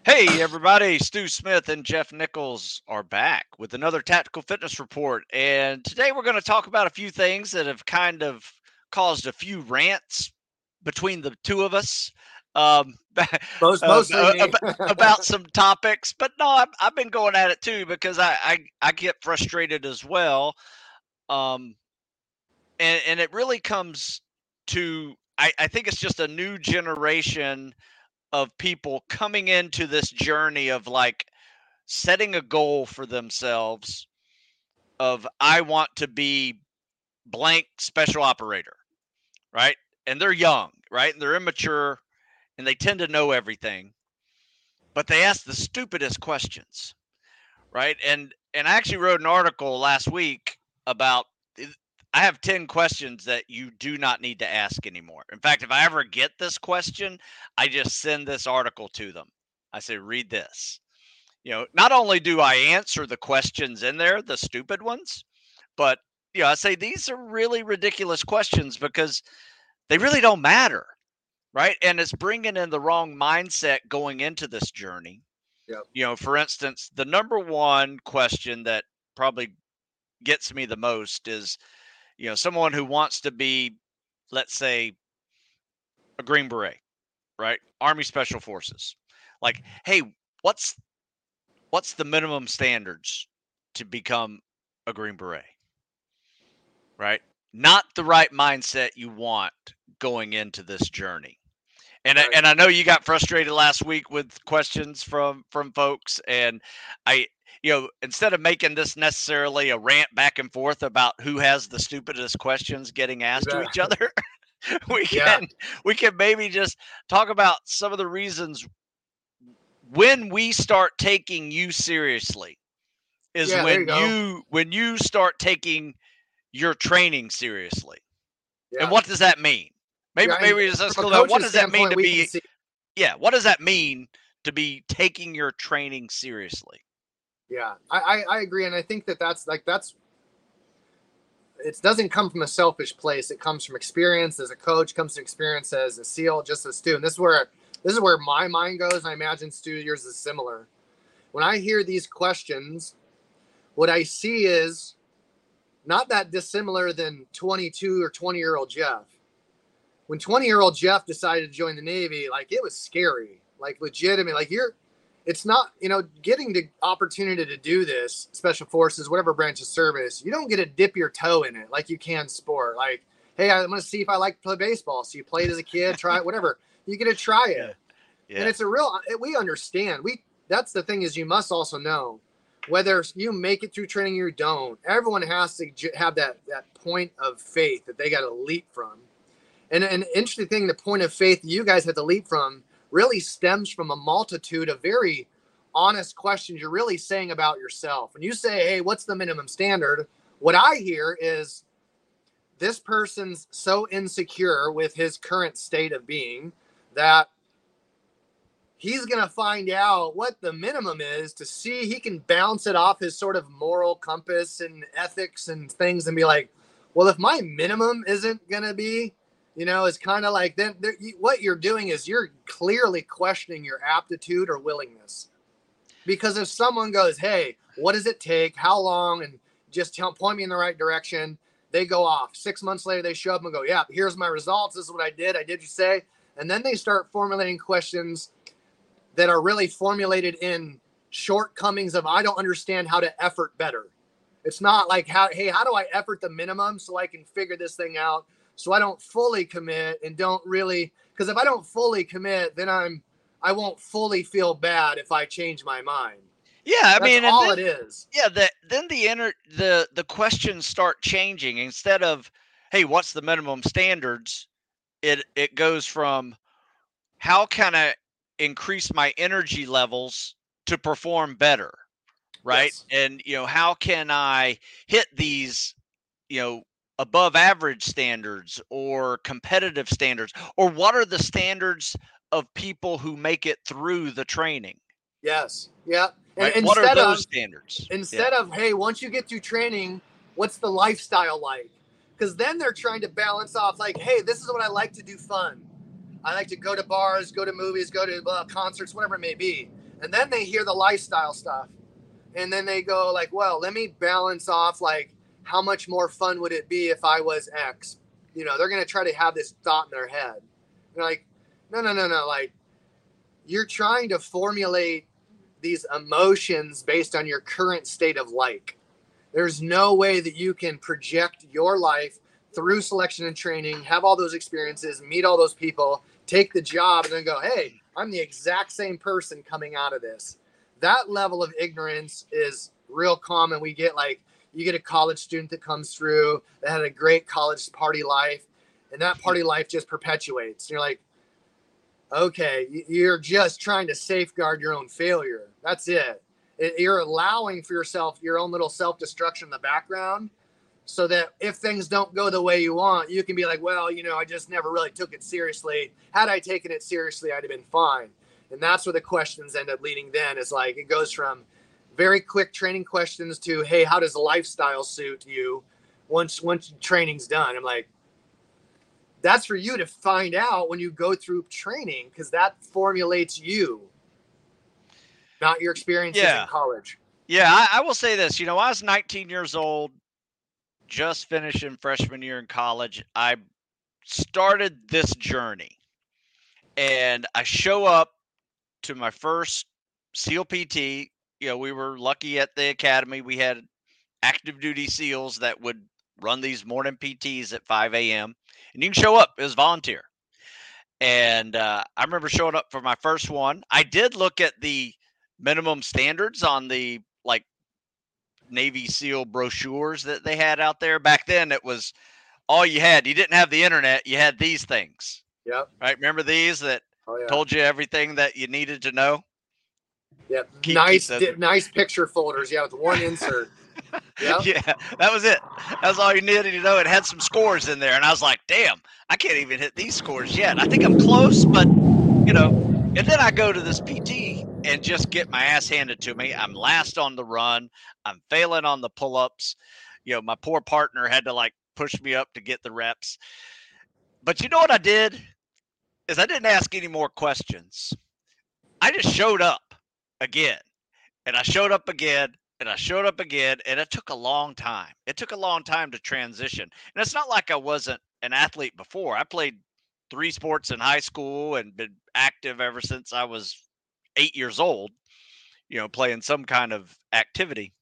Hey, everybody, Stu Smith and Jeff Nichols are back with another Tactical Fitness Report. And today we're going to talk about a few things that have kind of caused a few rants between the two of us um, Mostly me. about some topics. But no, I've been going at it too because I get frustrated as well. Um, and it really comes to, I think it's just a new generation of people coming into this journey of like setting a goal for themselves of I want to be blank special operator, right? And they're young, right? And they're immature and they tend to know everything, but they ask the stupidest questions, right? And I actually wrote an article last week about I have 10 questions that you do not need to ask anymore. In fact, if I ever get this question, I just send this article to them. I say, read this. Not only do I answer the questions in there, the stupid ones, but I say these are really ridiculous questions because they really don't matter, right? And it's bringing in the wrong mindset going into this journey. Yep. For instance, the number one question that probably gets me the most is, someone who wants to be, let's say, a Green Beret, right? Army Special Forces. Like, hey, what's what's the minimum standards to become a Green Beret, right? Not the right mindset you want going into this journey. And I, Right. and I know you got frustrated last week with questions from folks, and I instead of making this necessarily a rant back and forth about who has the stupidest questions getting You asked to bet. each other, we Yeah. can we can maybe just talk about some of the reasons when we start taking you seriously is Yeah. There you go. when you start taking your training seriously. And Yeah. what does that mean? Maybe Yeah. And maybe just let's from a go down. What coach's does that mean standpoint, to we can be see. what does that mean to be taking your training seriously? Yeah. I agree. And I think that's it doesn't come from a selfish place. It comes from experience as a coach, comes from experience as a SEAL, just as Stu. And this is where my mind goes. And I imagine Stu, yours is similar. When I hear these questions, what I see is not that dissimilar than 22 or 20-year-old Jeff. When 20-year-old Jeff decided to join the Navy, like it was scary, like legitimate. Like it's not, getting the opportunity to do this, special forces, whatever branch of service, you don't get to dip your toe in it like you can sport. Like, hey, I'm going to see if I like to play baseball. So you played as a kid, try it, whatever. You get to try Yeah. it. And Yeah. it's we understand. That's the thing is you must also know whether you make it through training or you don't. Everyone has to have that point of faith that they got to leap from. And an interesting thing, the point of faith you guys had to leap from really stems from a multitude of very honest questions you're really saying about yourself. When you say, hey, what's the minimum standard? What I hear is this person's so insecure with his current state of being that he's going to find out what the minimum is to see he can bounce it off his sort of moral compass and ethics and things and be like, well, if my minimum isn't going to be, it's kind of like then what you're doing is you're clearly questioning your aptitude or willingness. Because if someone goes, hey, what does it take? How long? And just point me in the right direction. They go off. 6 months later, they show up and go, yeah, here's my results. This is what I did. I did you say. And then they start formulating questions that are really formulated in shortcomings of I don't understand how to effort better. It's not like how do I effort the minimum so I can figure this thing out so I don't fully commit and don't really, because if I don't fully commit, then I won't fully feel bad if I change my mind. Yeah, I That's mean, and all then it is. then the questions start changing. Instead of, hey, what's the minimum standards? It goes from how can I increase my energy levels to perform better, right? Yes. And how can I hit these, you know, above average standards or competitive standards, or what are the standards of people who make it through the training, Yes. Yeah. And right? What are those standards? Yeah. hey, once you get through training, what's the lifestyle like? Because then they're trying to balance off like, hey, this is what I like to do fun. I like to go to bars, go to movies, go to concerts, whatever it may be. And then they hear the lifestyle stuff. And then they go like, well, let me balance off, like, how much more fun would it be if I was X? You know, they're going to try to have this thought in their head. They're like, no. Like, you're trying to formulate these emotions based on your current state of like. There's no way that you can project your life through selection and training, have all those experiences, meet all those people, take the job, and then go, hey, I'm the exact same person coming out of this. That level of ignorance is real common. We get like, you get a college student that comes through that had a great college party life, and that party life just perpetuates. You're like, okay, you're just trying to safeguard your own failure. That's it. You're allowing for yourself your own little self-destruction in the background, so that if things don't go the way you want, you can be like, well, you know, I just never really took it seriously. Had I taken it seriously, I'd have been fine. And that's where the questions end up leading then, is like, it goes from very quick training questions to, hey, how does the lifestyle suit you once training's done? I'm like, that's for you to find out when you go through training, because that formulates you, not your experiences in college. Yeah, I will say this. You know, I was 19 years old, just finishing freshman year in college. I started this journey, and I show up to my first SEAL PT. You know, we were lucky at the academy. We had active duty SEALs that would run these morning PTs at 5 a.m. And you can show up as volunteer. And I remember showing up for my first one. I did look at the minimum standards on the like Navy SEAL brochures that they had out there. Back then, it was all you had. You didn't have the internet. You had these things. Yep. Right. Remember these that told you everything that you needed to know? Yep. Nice picture folders. Yeah. With one insert. Yep. Yeah, that was it. That was all you needed to know. It had some scores in there. And I was like, damn, I can't even hit these scores yet. I think I'm close, but, you know, and then I go to this PT and just get my ass handed to me. I'm last on the run. I'm failing on the pull-ups. You know, my poor partner had to like push me up to get the reps. But you know what I did? Is I didn't ask any more questions. I just showed up again. And I showed up again. And I showed up again, and it took a long time. It took a long time to transition. And it's not like I wasn't an athlete before. I played 3 sports in high school and been active ever since I was 8 years old, you know, playing some kind of activity.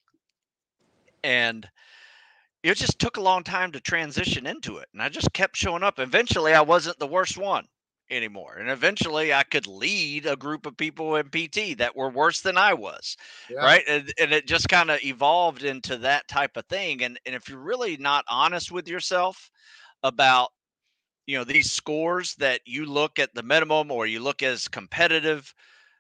And it just took a long time to transition into it. And I just kept showing up. Eventually, I wasn't the worst one anymore. And eventually I could lead a group of people in PT that were worse than I was. Yeah. Right. And it just kind of evolved into that type of thing. And if you're really not honest with yourself about, you know, these scores that you look at the minimum or you look as competitive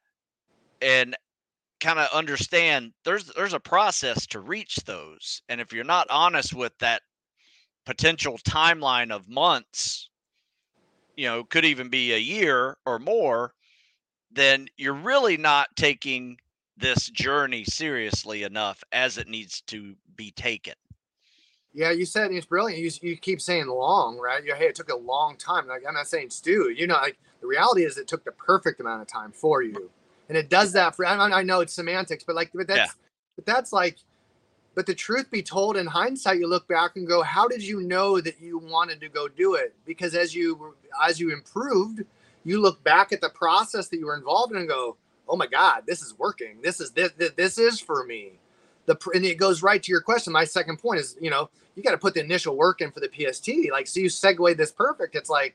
and kind of understand there's a process to reach those. And if you're not honest with that potential timeline of months, you know, could even be a year or more, then you're really not taking this journey seriously enough as it needs to be taken. Yeah, you said it's brilliant. You keep saying long, right? Hey, it took a long time. Like, I'm not saying Stu, you know, like the reality is it took the perfect amount of time for you. And it does that for, I know it's semantics, but that's like, but the truth be told, in hindsight, you look back and go, how did you know that you wanted to go do it? Because as you improved, you look back at the process that you were involved in and go, oh my God, this is working. This is for me. And it goes right to your question. My second point is, you know, you got to put the initial work in for the PST. Like, so you segue this perfect. It's like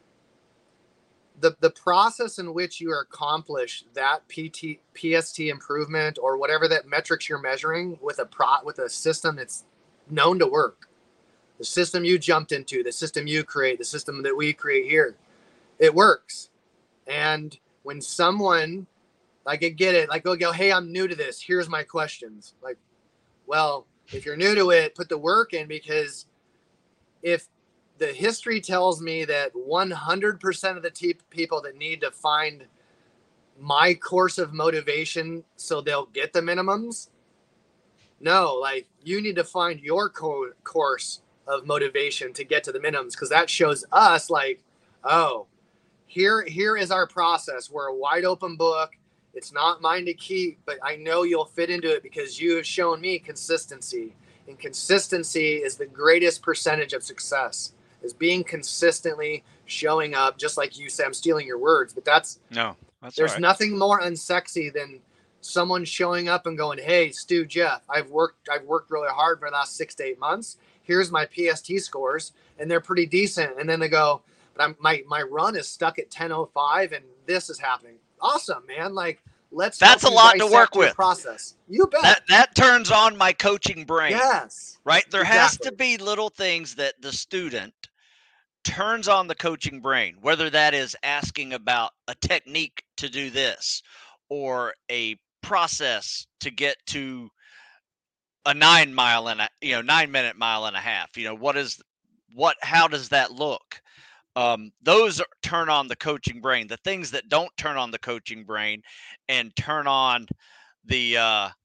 the process in which you accomplish that PST improvement or whatever that metrics you're measuring with a system that's known to work. The system you jumped into, the system you create, the system that we create here, it works. And when someone, like, I get it, like, go, hey, I'm new to this. Here's my questions. Like, well, if you're new to it, put the work in, because if the history tells me that 100% of the people that need to find my course of motivation so they'll get the minimums, no, like, you need to find your course of motivation to get to the minimums, because that shows us like, oh, here is our process. We're a wide open book. It's not mine to keep, but I know you'll fit into it because you have shown me consistency. And consistency is the greatest percentage of success, is being consistently showing up. Just like you said, I'm stealing your words, but that's there's right. Nothing more unsexy than someone showing up and going, "Hey, Stu, Jeff, I've worked really hard for the last 6 to 8 months. Here's my PST scores, and they're pretty decent." And then they go, "But my run is stuck at 10:05, and this is happening." Awesome, man! Like, that's a lot to work with. Process. You bet. That turns on my coaching brain. Yes. Right. There has to be little things that the student turns on the coaching brain, whether that is asking about a technique to do this or a process to get to a 9 minute mile and a half. How does that look? Those turn on the coaching brain. The things that don't turn on the coaching brain and turn on the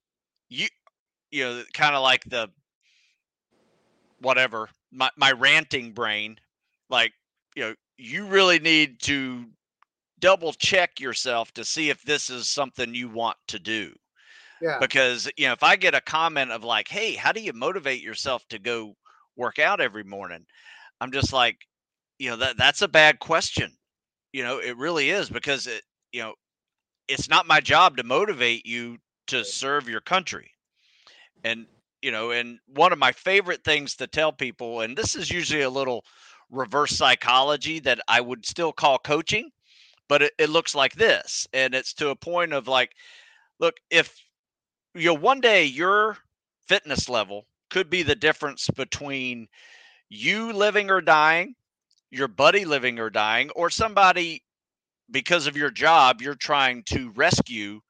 kind of like the whatever, my ranting brain, like, you really need to double check yourself to see if this is something you want to do. Yeah. Because, if I get a comment of like, "Hey, how do you motivate yourself to go work out every morning?" I'm just like, that's a bad question. It really is, because it's not my job to motivate you to serve your country. And, and one of my favorite things to tell people, and this is usually a little reverse psychology that I would still call coaching, but it looks like this. And it's to a point of like, look, if one day your fitness level could be the difference between you living or dying, your buddy living or dying, or somebody, because of your job, you're trying to rescue,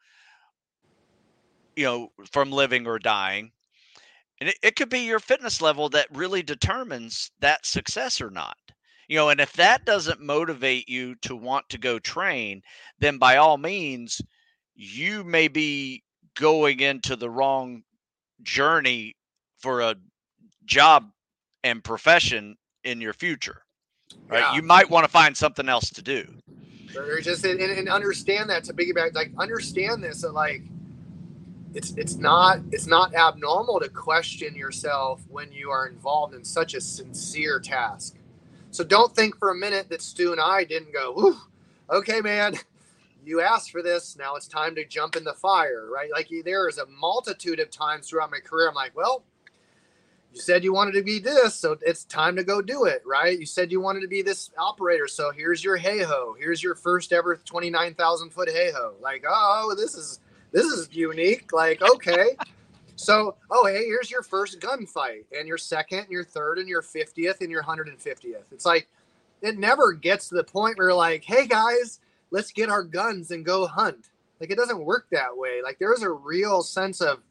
from living or dying. And it could be your fitness level that really determines that success or not. And if that doesn't motivate you to want to go train, then by all means, you may be going into the wrong journey for a job and profession in your future, right? Yeah. You might want to find something else to do. Or just and understand that, to piggyback, like, understand this, that like it's not abnormal to question yourself when you are involved in such a sincere task. So don't think for a minute that Stu and I didn't go, "Whew, okay, man, you asked for this. Now it's time to jump in the fire," right? Like, there is a multitude of times throughout my career I'm like, "Well, you said you wanted to be this, so it's time to go do it," right? You said you wanted to be this operator, so here's your hey-ho. Here's your first ever 29,000 foot hey-ho. Like, oh, this is unique. Like, okay. So, hey, here's your first gunfight, and your second, and your third, and your 50th, and your 150th. It's like, it never gets to the point where you're like, "Hey guys, let's get our guns and go hunt." Like, it doesn't work that way. Like, there's a real sense of,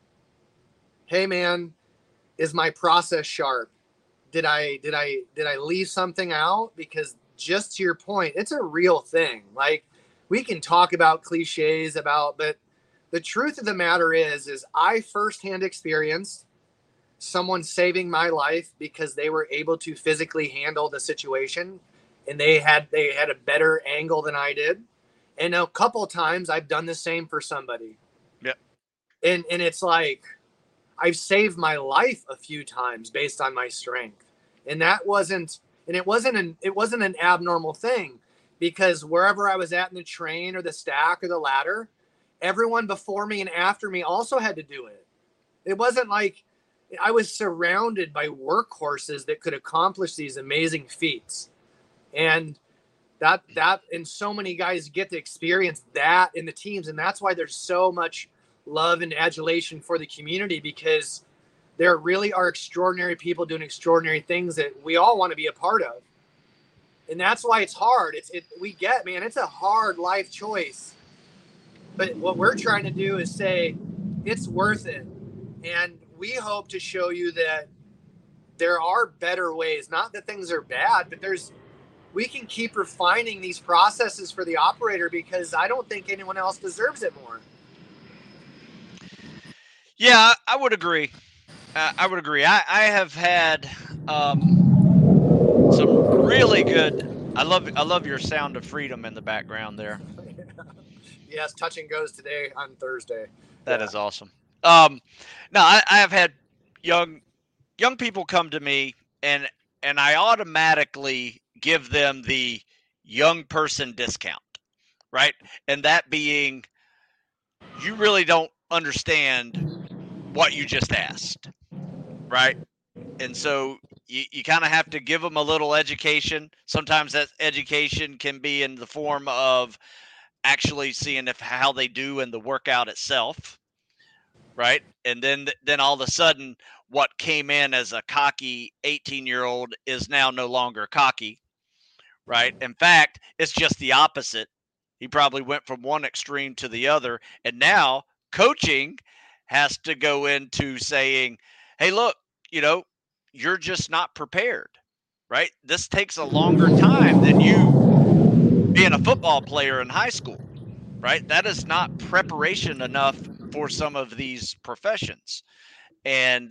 "Hey man, is my process sharp? Did I leave something out?" Because, just to your point, it's a real thing. Like, we can talk about cliches but the truth of the matter is I firsthand experienced someone saving my life because they were able to physically handle the situation, and they had a better angle than I did. And a couple of times I've done the same for somebody. Yep. And it's like, I've saved my life a few times based on my strength. And it wasn't an abnormal thing, because wherever I was at in the train or the stack or the ladder, everyone before me and after me also had to do it. It wasn't like I was surrounded by workhorses that could accomplish these amazing feats. And that and so many guys get to experience that in the teams. And that's why there's so much love and adulation for the community, because there really are extraordinary people doing extraordinary things that we all want to be a part of. And that's why it's hard. It's a hard life choice. But what we're trying to do is say it's worth it. And we hope to show you that there are better ways. Not that things are bad, but we can keep refining these processes for the operator, because I don't think anyone else deserves it more. Yeah, I would agree. I have had some really good. I love your sound of freedom in the background there. Yes, touch and goes today on Thursday. That is awesome. Now I have had young people come to me, and I automatically give them the young person discount, right? And that being, you really don't understand what you just asked, right? And so you kind of have to give them a little education. Sometimes that education can be in the form of actually seeing if how they do in the workout itself, right? And then all of a sudden, what came in as a cocky 18-year-old is now no longer cocky, right? In fact, it's just the opposite. He probably went from one extreme to the other, and now coaching has to go into saying, "Hey, look, you know, you're just not prepared." Right? This takes a longer time than you being a football player in high school, right? That is not preparation enough for some of these professions. And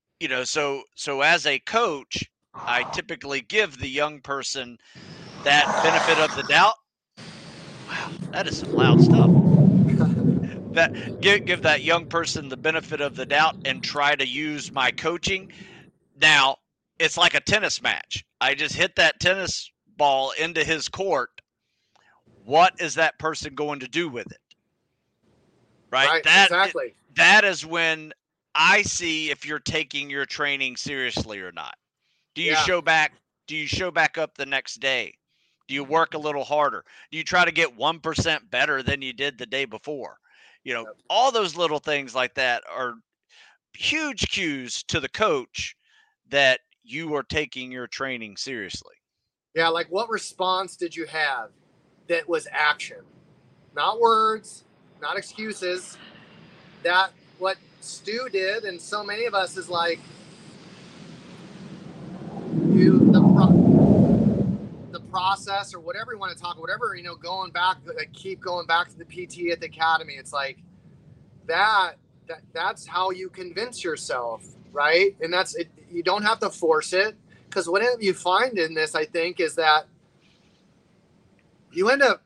so as a coach, I typically give the young person that benefit of the doubt. Wow, that is some loud stuff. That give that young person the benefit of the doubt and try to use my coaching. Now, it's like a tennis match. I just hit that tennis ball into his court. What is that person going to do with it? Right? Exactly. That is when I see if you're taking your training seriously or not. Do you show back up the next day? Do you work a little harder? Do you try to get 1% better than you did the day before? All those little things like that are huge cues to the coach that you are taking your training seriously. Yeah, like what response did you have that was action? Not words, not excuses. That what Stu did, and so many of us is like the process or whatever you want to talk, whatever, going back, like keep going back to the PT at the academy. It's like that's how you convince yourself, right? And that's it. You don't have to force it, because what you find in this, I think, is that you end up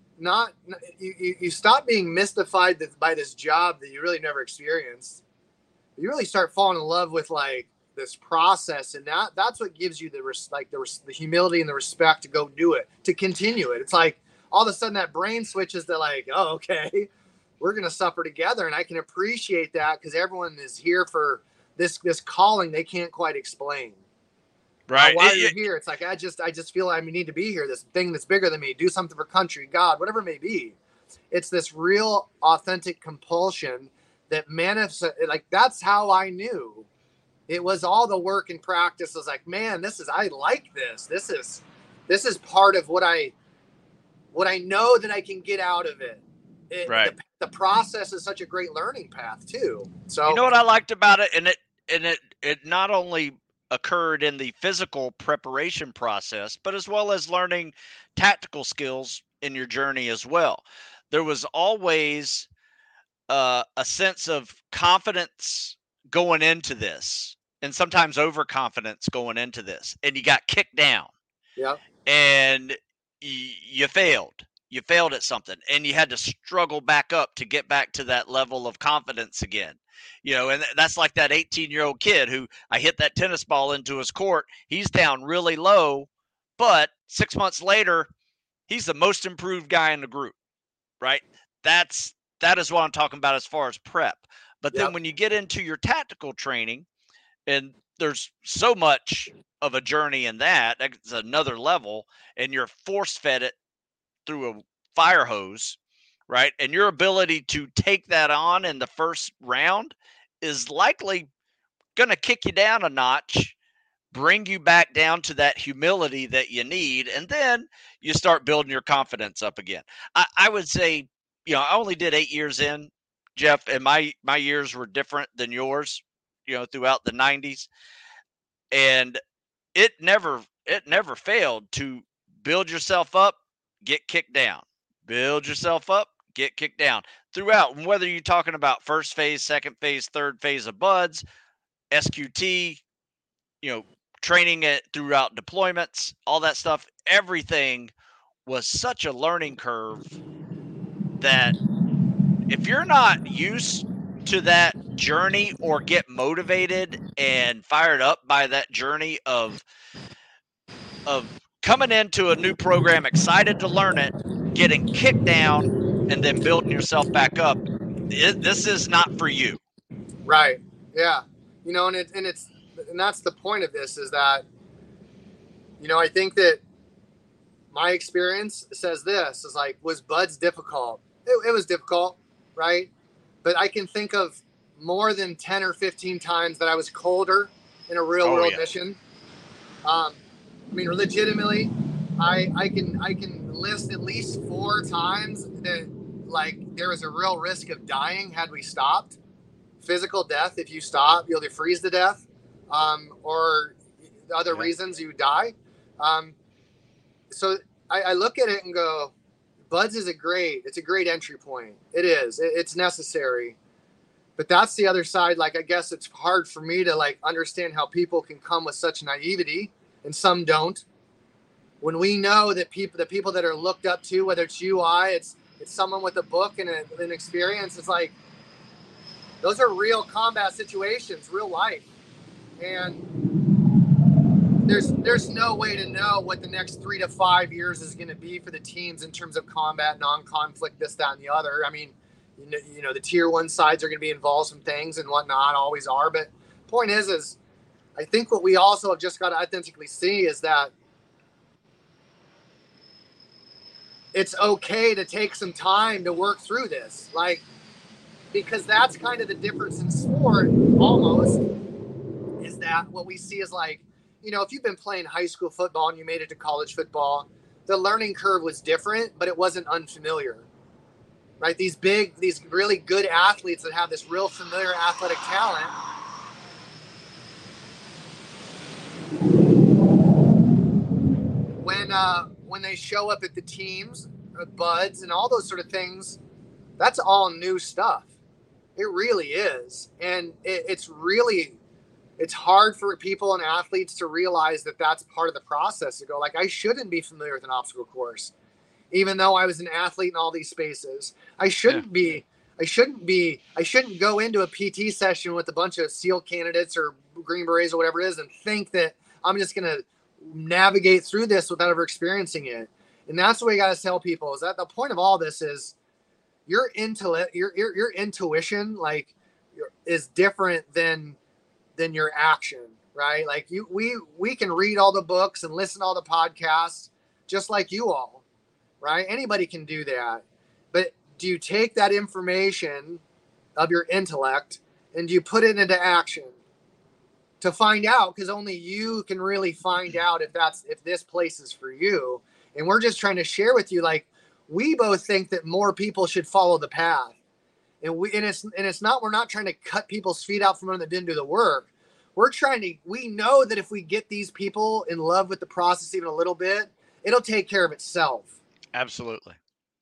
you stop being mystified by this job that you really never experienced. You really start falling in love with like this process, and that's what gives you the humility and the respect to go do it, to continue it. It's like all of a sudden that brain switches to like, oh, okay, we're going to suffer together. And I can appreciate that, because everyone is here for this calling they can't quite explain. Right. While you're here, it's like, I just feel I need to be here. This thing that's bigger than me, do something for country, God, whatever it may be. It's this real authentic compulsion that manifests. Like, that's how I knew it was all the work and practice. I was like, man, I like this. This is part of what I know that I can get out of it. Right. The process is such a great learning path too. So you know what I liked about it, and it not only occurred in the physical preparation process, but as well as learning tactical skills in your journey as well. There was always a sense of confidence going into this, and sometimes overconfidence going into this, and you got kicked down. Yeah. And you failed. You failed at something, and you had to struggle back up to get back to that level of confidence again. And that's like that 18-year-old kid who I hit that tennis ball into his court. He's down really low, but 6 months later, he's the most improved guy in the group, right? That is what I'm talking about as far as prep. But then when you get into your tactical training, and there's so much of a journey in that, it's another level, and you're force fed it through a fire hose, right? And your ability to take that on in the first round is likely going to kick you down a notch, bring you back down to that humility that you need, and then you start building your confidence up again. I would say, I only did 8 years in, Jeff, and my years were different than yours, throughout the 90s. And it never failed to build yourself up, get kicked down, build yourself up, get kicked down throughout. And whether you're talking about first phase, second phase, third phase of buds, SQT, training it throughout deployments, all that stuff, everything was such a learning curve that if you're not used to that journey or get motivated and fired up by that journey of coming into a new program, excited to learn it, getting kicked down, and then building yourself back up, this is not for you. Right. Yeah. And that's the point of this, is that, I think that my experience says this is like, was BUD/S difficult? It was difficult. Right. But I can think of more than 10 or 15 times that I was colder in a real world mission. Legitimately, I can list at least 4 times that like there was a real risk of dying had we stopped. Physical death. If you stop, you'll either freeze to death, or other reasons you die. So I look at it and go, BUD/S is it's a great entry point. It is. It's necessary. But that's the other side. Like, I guess it's hard for me to like understand how people can come with such naivety, and some don't. When we know that the people that are looked up to, whether it's you, it's someone with a book and an experience, it's like, those are real combat situations, real life. And there's no way to know what the next 3 to 5 years is going to be for the teams in terms of combat, non-conflict, this, that, and the other. I mean, the tier 1 sides are going to be involved in some things and whatnot, always are. But point is I think what we also have just got to authentically see is that it's okay to take some time to work through this. Like, because that's kind of the difference in sport, almost, is that what we see is like, if you've been playing high school football and you made it to college football, the learning curve was different, but it wasn't unfamiliar, right? These really good athletes that have this real familiar athletic talent, when they show up at the teams, BUD/S and all those sort of things, that's all new stuff. It really is. And it's hard for people and athletes to realize that that's part of the process, to go like, I shouldn't be familiar with an obstacle course, even though I was an athlete in all these spaces. I shouldn't go into a PT session with a bunch of SEAL candidates or Green Berets or whatever it is and think that I'm just going to navigate through this without ever experiencing it. And that's what we got to tell people, is that the point of all this is your intuition, like, is different than your action, right? Like, we can read all the books and listen to all the podcasts just like you all, right? Anybody can do that. But do you take that information of your intellect and do you put it into action to find out? Because only you can really find out if this place is for you. And we're just trying to share with you, like, we both think that more people should follow the path. And it's not, we're not trying to cut people's feet out from under that didn't do the work. We know that if we get these people in love with the process even a little bit, it'll take care of itself. Absolutely.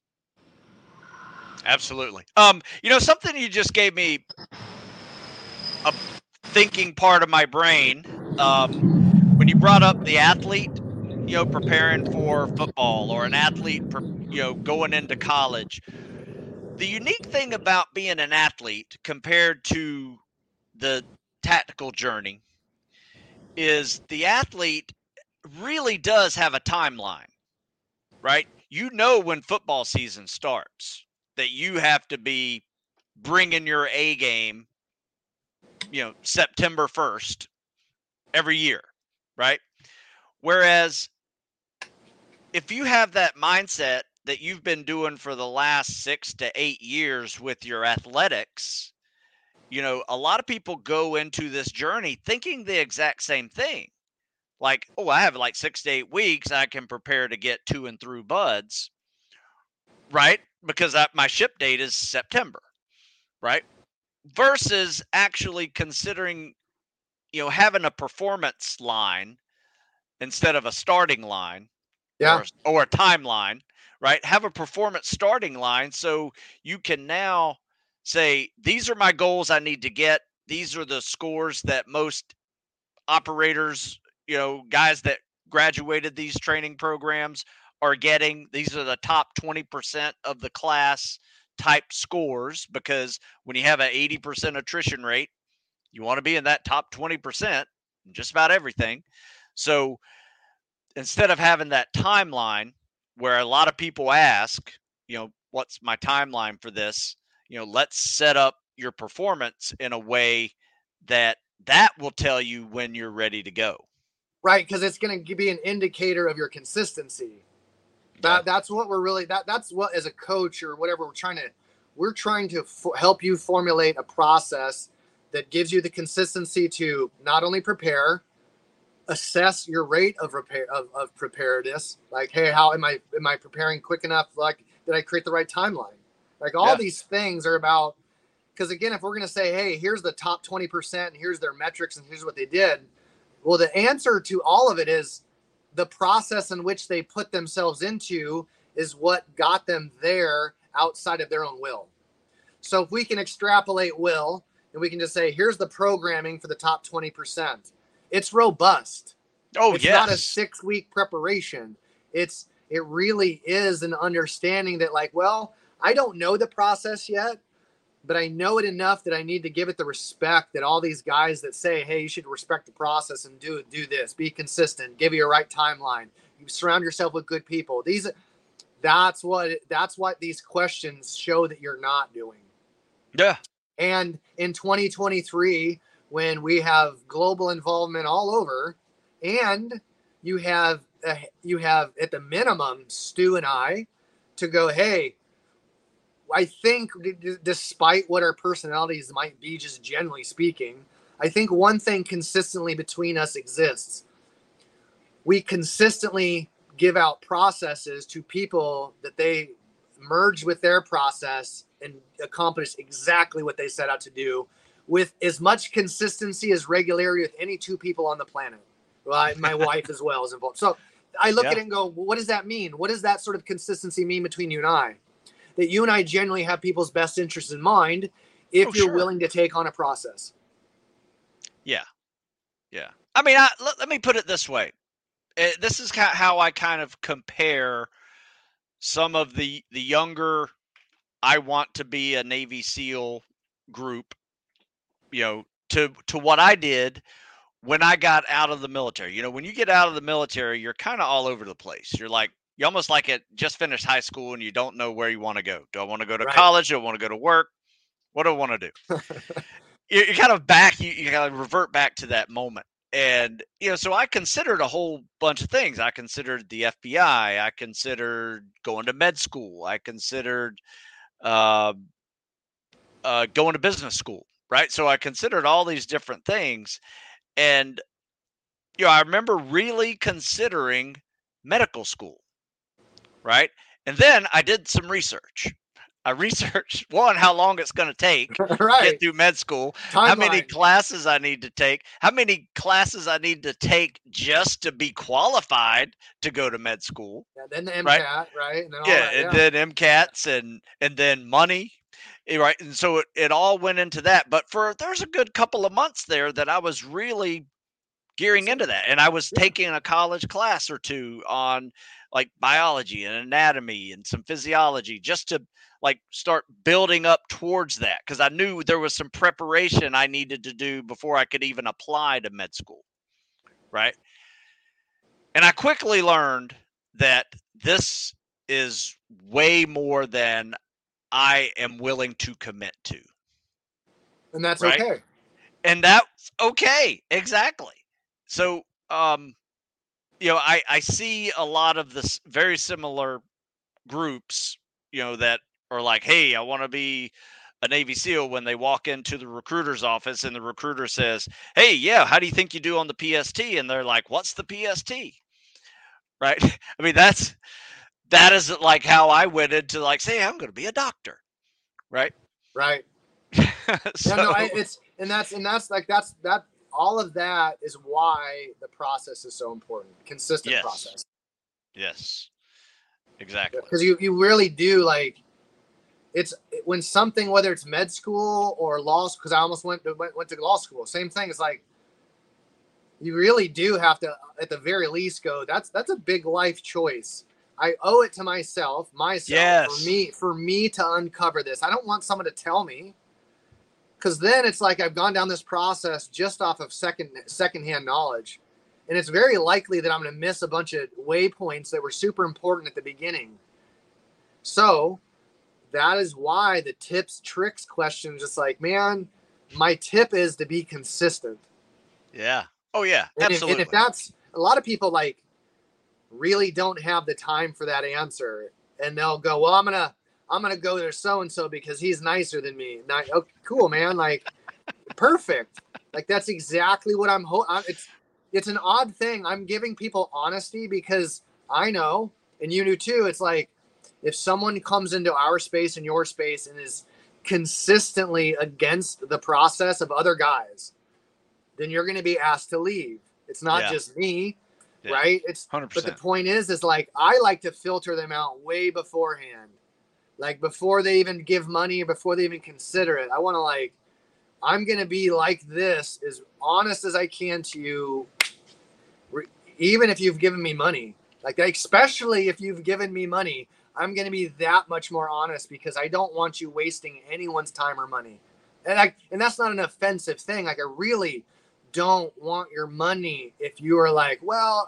Absolutely. Something you just gave me a thinking part of my brain. When you brought up the athlete, preparing for football, or an athlete, going into college, the unique thing about being an athlete compared to the tactical journey is the athlete really does have a timeline, right? When football season starts, that you have to be bringing your A game, September 1st every year, right? Whereas if you have that mindset that you've been doing for the last 6 to 8 years with your athletics, a lot of people go into this journey thinking the exact same thing. Like, oh, I have like 6 to 8 weeks, I can prepare to get to and through BUD/S, right? Because my ship date is September, right? Versus actually considering, having a performance line instead of a starting line, or a timeline, right? Have a performance starting line so you can now say, these are my goals I need to get. These are the scores that most operators, guys that graduated these training programs are getting. These are the top 20% of the class type scores, because when you have an 80% attrition rate, you want to be in that top 20%, just about everything. So instead of having that timeline where a lot of people ask, what's my timeline for this? Let's set up your performance in a way that will tell you when you're ready to go. Right, because it's going to be an indicator of your consistency. That's what we're really, that's what, as a coach or whatever, we're trying to help you formulate a process that gives you the consistency to not only prepare, assess your rate of preparedness. Like, hey, how am I preparing quick enough? Like, did I create the right timeline? Like, all these things are about, because again, if we're going to say, hey, here's the top 20% and here's their metrics and here's what they did. Well, the answer to all of it is the process in which they put themselves into is what got them there outside of their own will. So if we can extrapolate will, and we can just say, here's the programming for the top 20%. It's robust. It's not a 6-week preparation. It really is an understanding that, like, well, I don't know the process yet, but I know it enough that I need to give it the respect that all these guys that say, hey, you should respect the process and do this, be consistent, give you a right timeline, you surround yourself with good people. That's what these questions show that you're not doing. Yeah. And in 2023, when we have global involvement all over, and you have at the minimum Stu and I to go, hey, I think despite what our personalities might be, just generally speaking, I think one thing consistently between us exists. We consistently give out processes to people that they merge with their process and accomplish exactly what they set out to do with as much consistency as regularity with any two people on the planet. Well, my wife as well is involved. So I look at it and go, well, what does that mean? What does that sort of consistency mean between you and I? That you and I generally have people's best interests in mind if you're willing to take on a process. Yeah. Yeah. I mean, let me put it this way. This is how I kind of compare some of the younger, I want to be a Navy SEAL group, to what I did when I got out of the military. When you get out of the military, you're kind of all over the place. You're almost like just finished high school and you don't know where you want to go. Do I want to go to college? Do I want to go to work? What do I want to do? You're kind of back. You kind of revert back to that moment. And, so I considered a whole bunch of things. I considered the FBI. I considered going to med school. I considered going to business school, right? So I considered all these different things. And, I remember really considering medical school, right? And then I did some research. I researched, one, how long it's going to take to get through med school, how many classes I need to take, how many classes I need to take just to be qualified to go to med school. Yeah, then the MCAT, right? And then and then MCATs and then money, right? And so it all went into that. But there's a good couple of months there that I was really gearing into that. And I was taking a college class or two on like biology and anatomy and some physiology just to start building up towards that, because I knew there was some preparation I needed to do before I could even apply to med school, right? And I quickly learned that this is way more than I am willing to commit to. And that's okay. And that's okay. Exactly. So, I see a lot of this very similar groups, that are like, hey, I want to be a Navy SEAL, when they walk into the recruiter's office and the recruiter says, hey, yeah, how do you think you do on the PST? And they're like, what's the PST? Right. I mean, that is like how I went into say, I'm going to be a doctor. Right. Right. So, that's all of that is why the process is so important. Consistent process. Yes. Exactly. Because you really do it's when something, whether it's med school or law school, because I almost went to law school. Same thing. It's you really do have to, at the very least, go, that's a big life choice. I owe it to myself Yes. for me to uncover this. I don't want someone to tell me, because then it's like I've gone down this process just off of secondhand knowledge, and it's very likely that I'm going to miss a bunch of waypoints that were super important at the beginning. So that is why the tips, tricks question, just like, man, my tip is to be consistent. Yeah. Oh yeah, And if absolutely. that's, a lot of people like really don't have the time for that answer, and they'll go, well, I'm gonna go to so and so because he's nicer than me. Not, okay, cool, man. Like, perfect. Like, that's exactly what it's an odd thing. I'm giving people honesty because I know, and you knew too. It's like, if someone comes into our space and your space and is consistently against the process of other guys, then you're going to be asked to leave. It's not Yeah. just me, Yeah. right? But the 100%. point is like, I like to filter them out way beforehand. Like, before they even give money, before they even consider it. I want to, like, I'm going to be like this, as honest as I can to you, even if you've given me money. Like, especially if you've given me money, I'm going to be that much more honest, because I don't want you wasting anyone's time or money. And that's not an offensive thing. Like, I really don't want your money if you are like, well,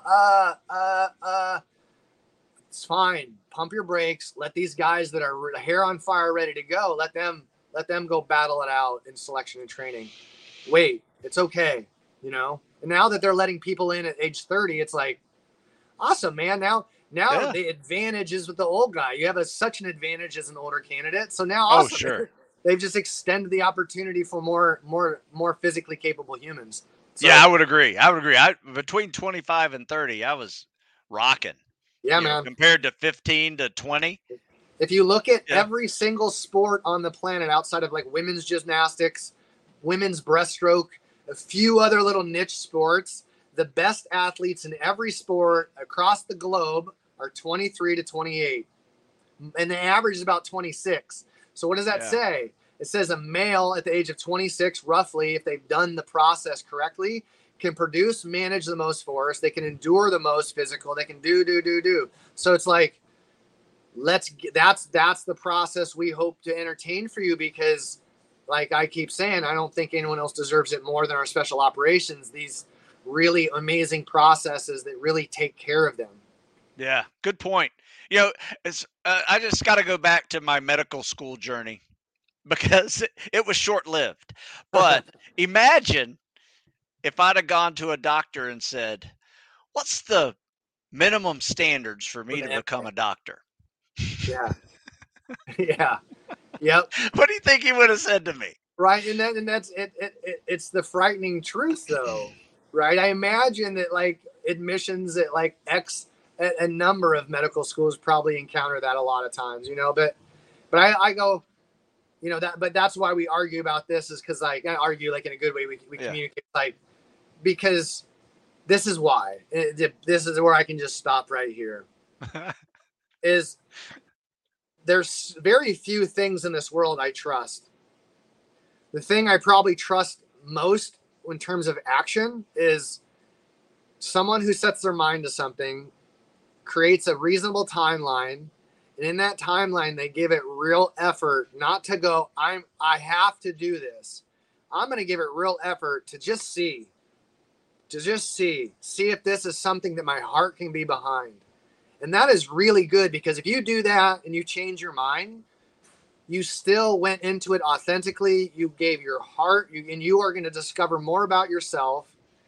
it's fine. Pump your brakes. Let these guys that are hair on fire, ready to go, let them go battle it out in selection and training. Wait, it's okay, you know? And now that they're letting people in at age 30, it's like, awesome, man. Now Yeah. the advantage is with the old guy. You have such an advantage as an older candidate. So now, Oh, awesome. sure. They've just extended the opportunity for more physically capable humans. So, Yeah, I would agree. Between 25 and 30, I was rocking. yeah, man. Compared to 15 to 20. If you look at Yeah. every single sport on the planet outside of like women's gymnastics, women's breaststroke, a few other little niche sports, the best athletes in every sport across the globe are 23 to 28. And the average is about 26. So what does that Yeah. say? It says a male at the age of 26, roughly, if they've done the process correctly, can produce, manage the most force. They can endure the most physical. They can do. So it's like, that's the process we hope to entertain for you, because like I keep saying, I don't think anyone else deserves it more than our special operations, these really amazing processes that really take care of them. Yeah. Good point. It's I just got to go back to my medical school journey because it was short lived. But imagine if I'd have gone to a doctor and said, "What's the minimum standards for me to become a doctor?" Yeah. Yeah. Yep. What do you think he would have said to me? Right. And that's it's the frightening truth though. Right. I imagine that like admissions at like a number of medical schools probably encounter that a lot of times, but I go, but that's why we argue about this, is because like, I argue like in a good way, we Yeah. communicate, like, because this is why, this is where I can just stop right here, is there's very few things in this world I trust. The thing I probably trust most in terms of action is someone who sets their mind to something, creates a reasonable timeline, and in that timeline they give it real effort, not to go, I have to do this. I'm going to give it real effort to just see if this is something that my heart can be behind. And that is really good, because if you do that and you change your mind, you still went into it authentically. You gave your heart, and you are going to discover more about yourself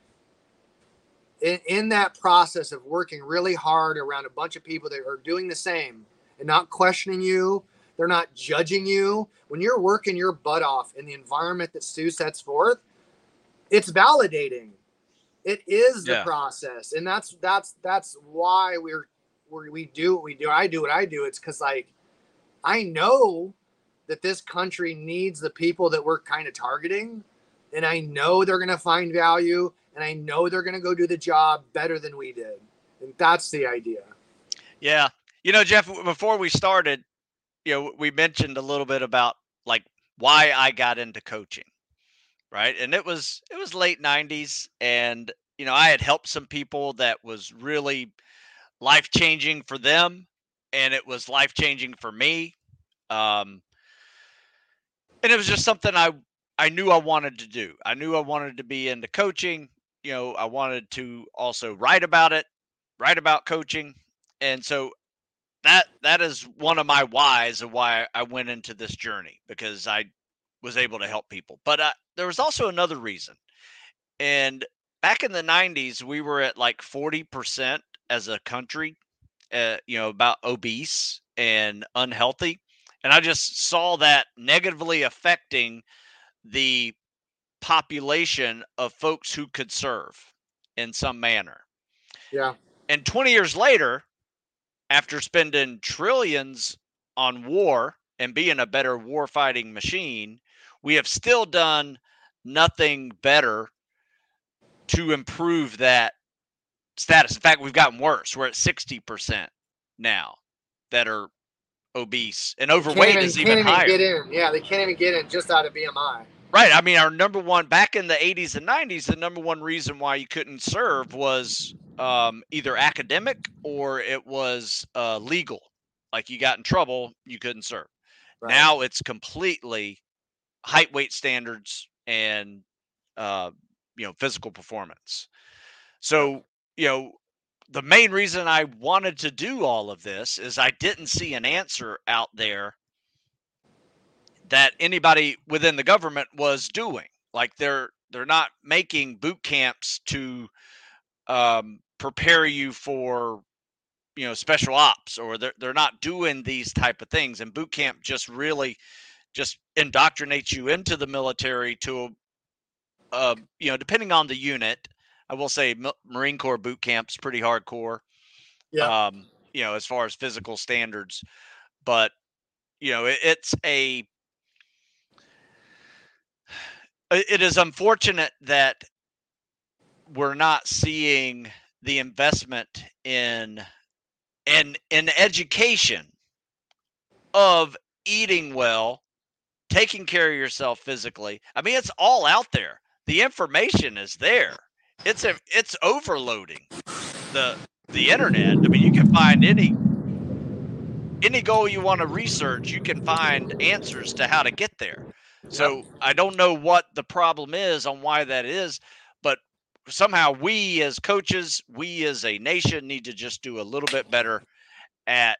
in that process of working really hard around a bunch of people that are doing the same and not questioning you. They're not judging you. When you're working your butt off in the environment that Stu sets forth, it's validating. It is the process. And that's why we do what we do. I do what I do. It's because, like, I know that this country needs the people that we're kind of targeting, and I know they're going to find value, and I know they're going to go do the job better than we did. And that's the idea. Yeah. Jeff, before we started, we mentioned a little bit about like why I got into coaching, right? And it was late 90s, and I had helped some people that was really life-changing for them, and it was life-changing for me. And it was just something I knew I wanted to do. I knew I wanted to be into coaching. I wanted to also write about coaching. And so that is one of my whys of why I went into this journey, because I was able to help people. But there was also another reason. And back in the 90s, we were at like 40% as a country, about obese and unhealthy. And I just saw that negatively affecting the population of folks who could serve in some manner. Yeah. And 20 years later, after spending trillions on war and being a better war fighting machine, we have still done nothing better to improve that status. In fact, we've gotten worse. We're at 60% now that are obese, and overweight is even higher. Get in. Yeah, they can't even get in just out of BMI. Right. I mean, our number one back in the 80s and 90s, the number one reason why you couldn't serve was either academic or it was legal. Like you got in trouble, you couldn't serve. Right. Now it's completely height, weight standards, and physical performance. So, the main reason I wanted to do all of this is I didn't see an answer out there that anybody within the government was doing. Like they're not making boot camps to prepare you for special ops, or they're not doing these type of things. And boot camp just really just indoctrinates you into the military to depending on the unit. I will say Marine Corps boot camp's pretty hardcore. Yeah. As far as physical standards, but it is unfortunate that we're not seeing the investment in education of eating well, taking care of yourself physically. I mean, it's all out there. The information is there. It's overloading the internet. I mean, you can find any goal you want to research, you can find answers to how to get there. So I don't know what the problem is on why that is, but somehow we as coaches, we as a nation need to just do a little bit better at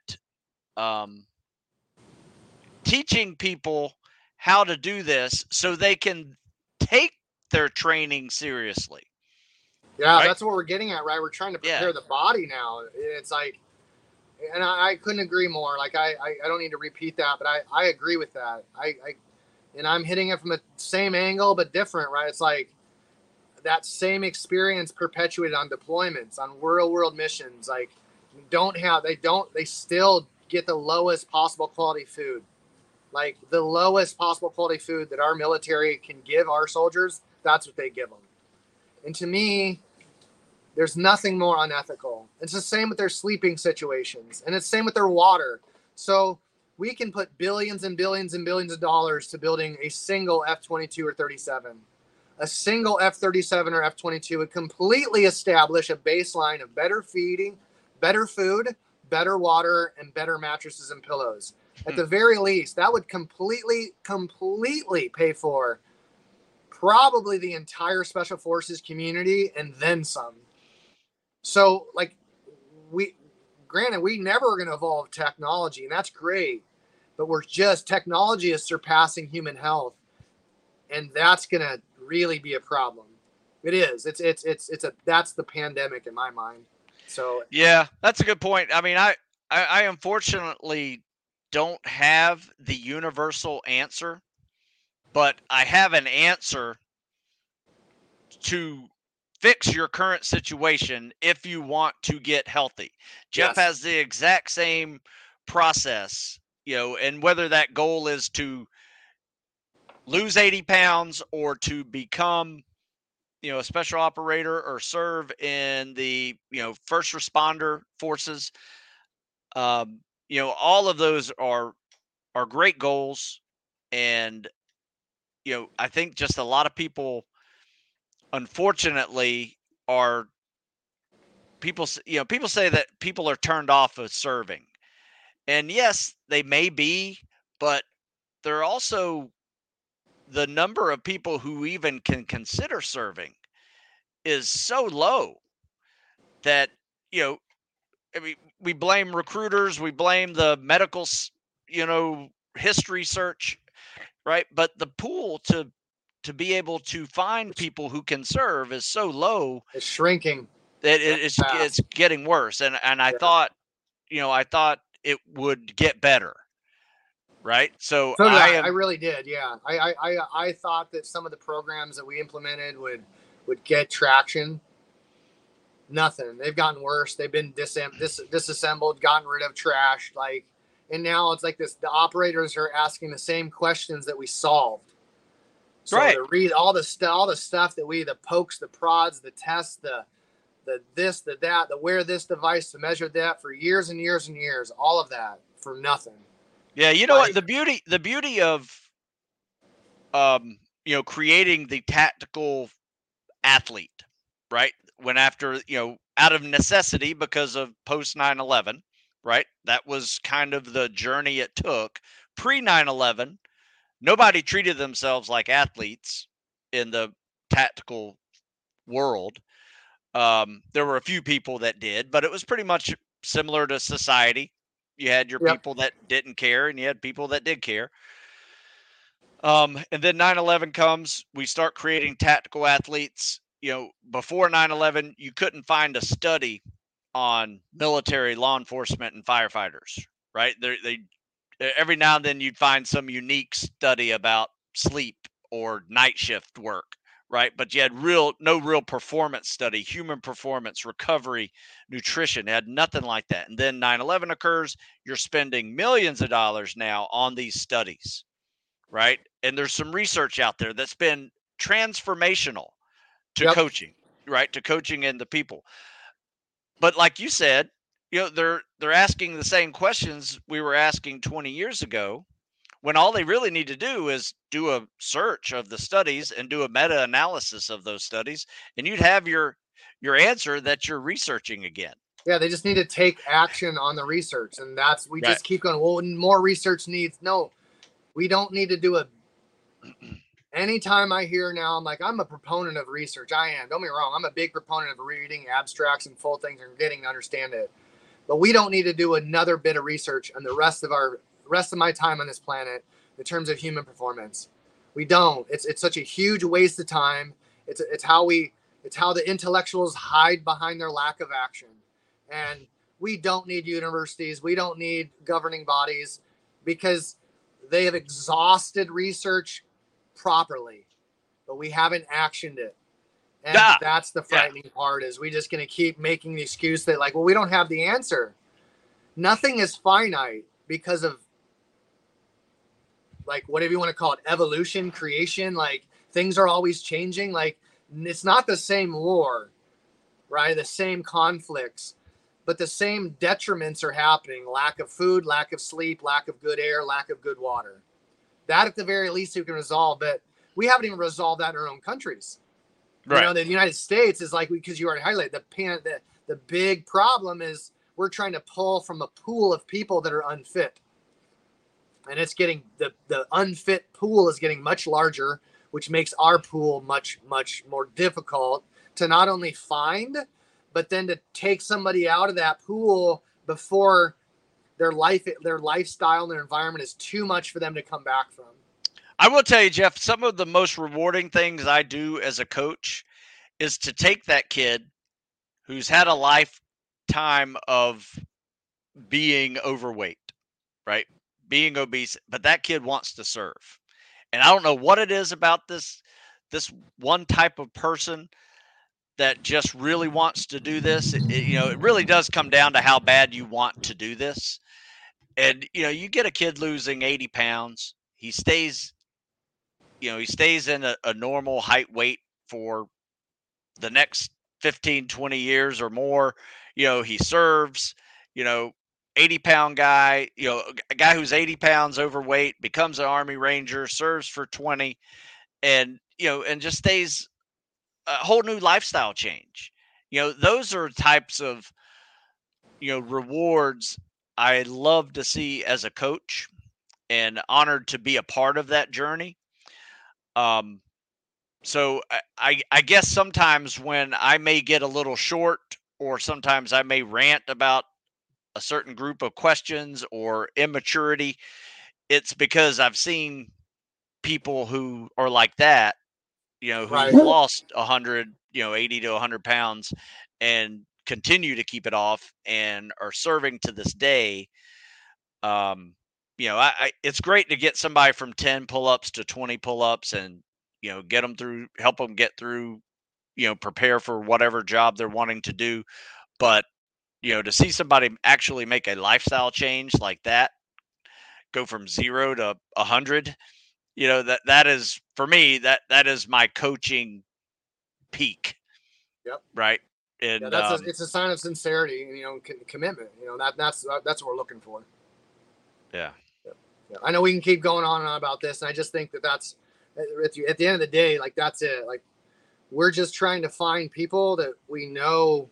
teaching people how to do this so they can take their training seriously. Yeah, right? That's what we're getting at, right? We're trying to prepare the body now. It's like, and I couldn't agree more. Like I don't need to repeat that, but I agree with that. And I'm hitting it from the same angle, but different, right? It's like that same experience perpetuated on deployments, on world missions. Like they still get the lowest possible quality food. Like the lowest possible quality food that our military can give our soldiers, that's what they give them. And to me, there's nothing more unethical. It's the same with their sleeping situations, and it's the same with their water. So we can put billions and billions and billions of dollars to building a single F-22 or 37. A single F-37 or F-22 would completely establish a baseline of better feeding, better food, better water, and better mattresses and pillows. At the very least, that would completely pay for probably the entire Special Forces community and then some. So, like, we never are going to evolve technology, and that's great. But technology is surpassing human health, and that's going to really be a problem. It is. That's the pandemic in my mind. So yeah, that's a good point. I mean, I unfortunately don't have the universal answer, but I have an answer to fix your current situation if you want to get healthy. Jeff has the exact same process, and whether that goal is to lose 80 pounds or to become, a special operator or serve in the, first responder forces, all of those are great goals. And, I think just a lot of people, unfortunately, people say that people are turned off of serving. And yes, they may be, but they're also the number of people who even can consider serving is so low that, you know, I mean, we blame recruiters, we blame the medical, you know, history search, right? But the pool to be able to find people who can serve is so low It's shrinking that very it's fast. getting worse. And I Yeah. thought, you know, I thought it would get better, right? So So did I I. I am really did. Yeah. I thought that some of the programs that we implemented would get traction. Nothing. They've gotten worse. They've been disassembled, gotten rid of, trashed. Like, and now it's like this. The operators are asking the same questions that we solved. So right. to read all the stuff that the pokes, the prods, the tests, the this, the that, the wear this device to measure that for years and years and years, all of that for nothing. Yeah, you know what? Like, The beauty of you know, creating the tactical athlete, right? When after, you know, out of necessity because of post 9/11, right? That was kind of the journey it took. Pre 9/11, nobody treated themselves like athletes in the tactical world. There were a few people that did, but it was pretty much similar to society. You had your yep, people that didn't care, and you had people that did care. And then 9/11 comes, we start creating tactical athletes. You know, before 9/11, you couldn't find a study on military, law enforcement, and firefighters, right? They every now and then you'd find some unique study about sleep or night shift work, right? But you had no real performance study, human performance, recovery, nutrition. It had nothing like that. And then 9/11 occurs, you're spending millions of dollars now on these studies, right? And there's some research out there that's been transformational to yep, coaching, right? To coaching and the people. But like you said, you know, they're asking the same questions we were asking 20 years ago, when all they really need to do is do a search of the studies and do a meta-analysis of those studies, and you'd have your answer that you're researching again. yeah. They just need to take action on the research, and that's we Right. just keep going. Well, more research needs. No, we don't need to do a. Anytime I hear now, I'm like, I'm a proponent of research. I am. Don't be wrong. I'm a big proponent of reading abstracts and full things and getting to understand it. But we don't need to do another bit of research on the rest of my time on this planet in terms of human performance. We don't. It's such a huge waste of time. It's how the intellectuals hide behind their lack of action. And we don't need universities. We don't need governing bodies because they have exhausted research properly, but we haven't actioned it. And Yeah. that's the Yeah. frightening part is we just going to keep making the excuse that like, well, we don't have the answer. Nothing is finite because of like whatever you want to call it, evolution, creation. Like things are always changing. Like it's not the same war, right? The same conflicts, but the same detriments are happening. Lack of food, lack of sleep, lack of good air, lack of good water. That at the very least we can resolve, but we haven't even resolved that in our own countries. You Right. know, the United States is like, because you already highlighted the big problem is we're trying to pull from a pool of people that are unfit, and it's getting the unfit pool is getting much larger, which makes our pool much more difficult to not only find, but then to take somebody out of that pool before their lifestyle and their environment is too much for them to come back from. I will tell you, Jeff, some of the most rewarding things I do as a coach is to take that kid who's had a lifetime of being overweight, right? Being obese, but that kid wants to serve. And I don't know what it is about this one type of person that just really wants to do this. You know, it really does come down to how bad you want to do this. And you know, you get a kid losing 80 pounds, he stays, you know, he stays in a normal height weight for the next 15, 20 years or more. You know, he serves, you know, 80-pound guy, you know, a guy who's 80 pounds overweight becomes an Army Ranger, serves for 20, and, you know, and just stays a whole new lifestyle change. You know, those are types of, you know, rewards I love to see as a coach, and honored to be a part of that journey. So I guess sometimes when I may get a little short, or sometimes I may rant about a certain group of questions or immaturity, it's because I've seen people who are like that, who've Right. lost 100, 80 to 100 pounds and continue to keep it off and are serving to this day. It's great to get somebody from 10 pull-ups to 20 pull-ups and, get them through, help them get through, prepare for whatever job they're wanting to do. But, to see somebody actually make a lifestyle change like that, go from 0 to 100, that is, for me, that is my coaching peak. Yep. Right. Yeah, And it's a sign of sincerity and commitment. That's what we're looking for. yeah. Yeah. I know we can keep going on and on about this, and I just think that's at the end of the day, like, that's it. Like, we're just trying to find people that we know,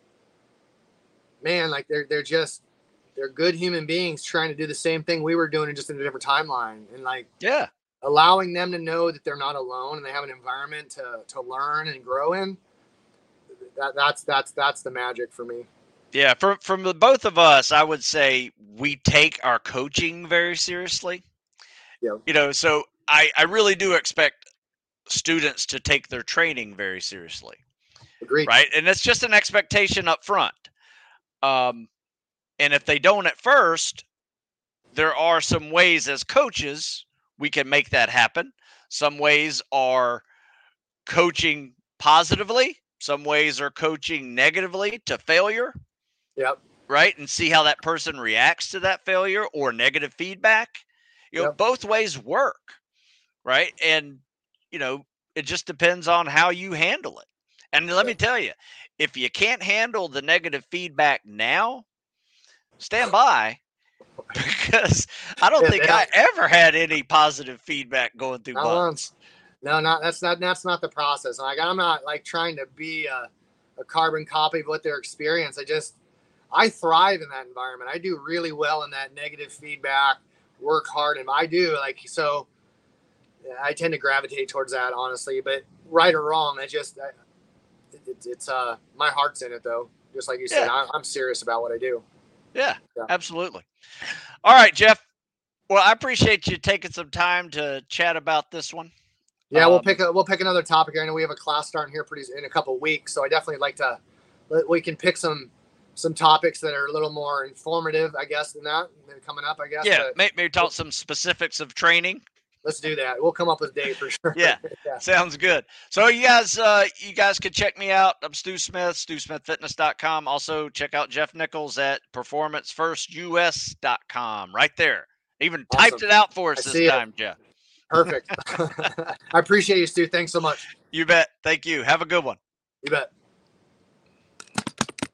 man, like they're good human beings trying to do the same thing we were doing, and just in a different timeline, and like, Yeah. allowing them to know that they're not alone and they have an environment to learn and grow in. That's the magic for me. Yeah, from the both of us, I would say we take our coaching very seriously. Yeah. So I really do expect students to take their training very seriously. Agreed. Right. And it's just an expectation up front. And if they don't at first, there are some ways as coaches we can make that happen. Some ways are coaching positively. Some ways are coaching negatively to failure. Yep. Right. And see how that person reacts to that failure or negative feedback. Yep. Both ways work. Right. And, it just depends on how you handle it. And let me tell you, if you can't handle the negative feedback now, stand by, because I don't think I ever had any positive feedback going through butts. No, that's not the process. Like, I'm not like trying to be a carbon copy of what their experience. I thrive in that environment. I do really well in that negative feedback, work hard, and I do, like, so I tend to gravitate towards that, honestly. But right or wrong, it's my heart's in it, though. Just like you said, I'm serious about what I do. Yeah, absolutely. All right, Jeff. Well, I appreciate you taking some time to chat about this one. Yeah, we'll pick another topic. I know we have a class starting here in a couple of weeks, so I definitely like to. We can pick some topics that are a little more informative, I guess, than that coming up. I guess. Yeah, maybe talk some specifics of training. Let's do that. We'll come up with a date for sure. Yeah, sounds good. So you guys can check me out. I'm Stu Smith, StuSmithFitness.com. Also check out Jeff Nichols at PerformanceFirstUS.com. Right there. Even typed it out for us this time, Jeff. Perfect. I appreciate you, Stu. Thanks so much. You bet. Thank you. Have a good one. You bet.